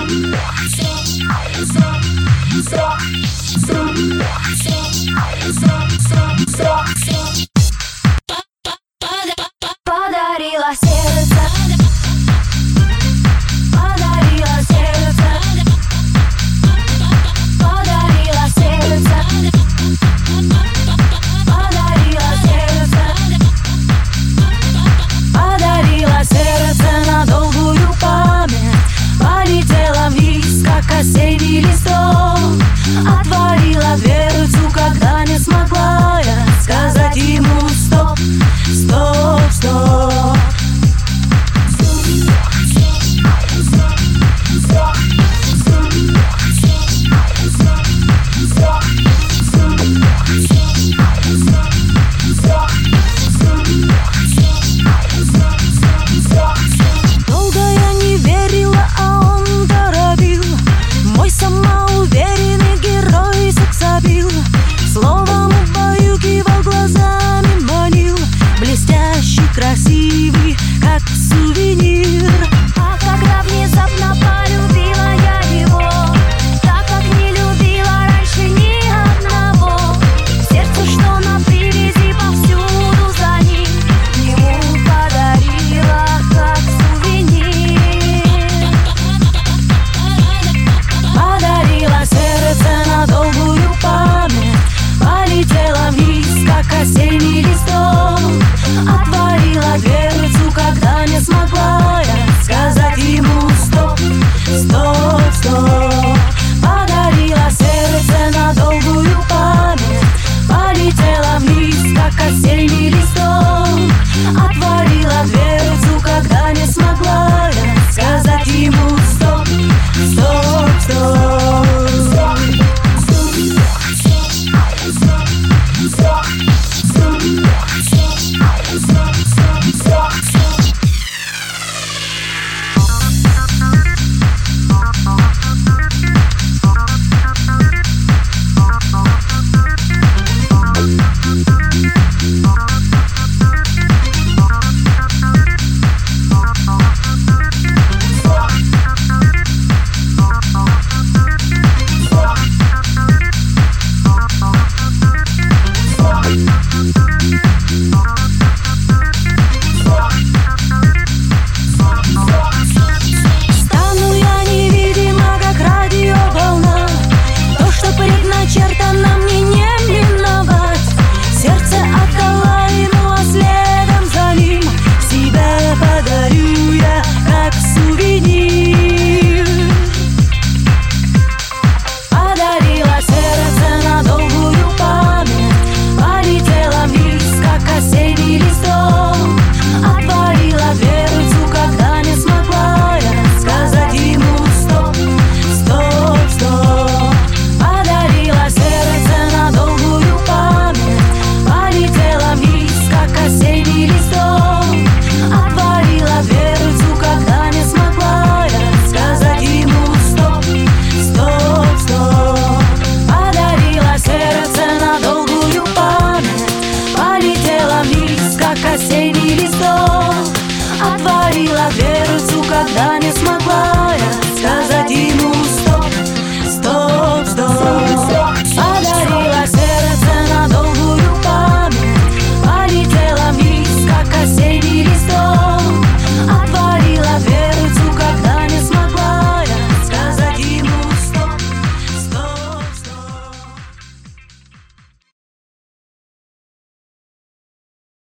Подарила сердце, подарила сердце, подарила сердце, подарила сердце, подарила сердце на долгую память. Полетела вниз, как осенний листок. Отворила дверцу, когда не смогла я сказать ему стоп, стоп, стоп. Долго я не верила, а он торопил. Мой самоуверенный герой сексапил. Словом убаюкивал, глазами манил. Блестящий, красивый, как сувенир. А когда внезапно полюбила я его, так как не любила раньше ни одного. Сердце, что на привязи, повсюду за ним, ему подарила как сувенир. Подарила сердце на долгую память. Полетела вниз, как осенний листок. Отворила дверцу, когда не смогла я сказать ему стоп, стоп.